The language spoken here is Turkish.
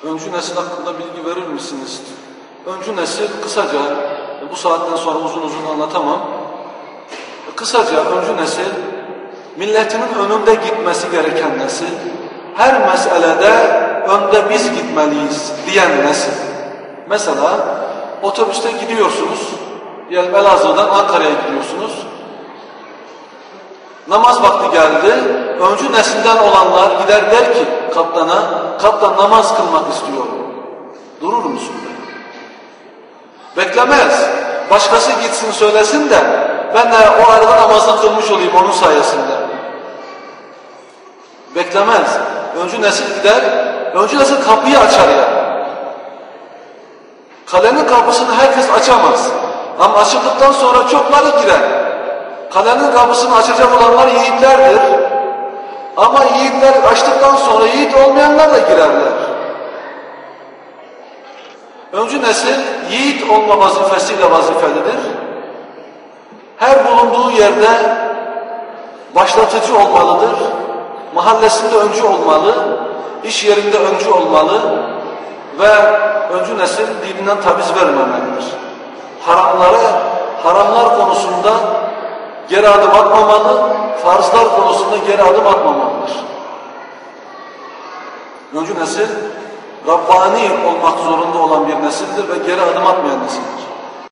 Öncü nesil hakkında bilgi verir misiniz? Öncü nesil kısaca, bu saatten sonra uzun uzun anlatamam. Kısaca öncü nesil, milletinin önünde gitmesi gereken nesil, her meselede önde biz gitmeliyiz diyen nesil. Mesela otobüste gidiyorsunuz, diyelim Elazığ'dan Ankara'ya gidiyorsunuz. Namaz vakti geldi, öncü nesilden olanlar gider der ki kaptana, kaptan namaz kılmak istiyorum. Durur musun? Beklemez. Başkası gitsin söylesin de ben de o arada namazını kılmış olayım onun sayesinde. Beklemez. Öncü nesil gider, öncü nesil kapıyı açar ya. Kalenin kapısını herkes açamaz. Ama açıldıktan sonra çokları girer. Kalenin kapısını açacak olanlar yiğitlerdir. Ama yiğitler açtıktan sonra yiğit olmayanlar da girerler. Öncü nesil yiğit olma vazifesiyle vazifelidir. Her bulunduğu yerde başlatıcı olmalıdır. Mahallesinde öncü olmalı, iş yerinde öncü olmalı ve öncü nesil dininden taviz vermemelidir. Haramlar konusunda geri adım atmamalı, farzlar konusunda geri adım atmamalıdır. Öncü nesil Rabbani olmak zorunda olan bir nesildir ve geri adım atmayan nesildir.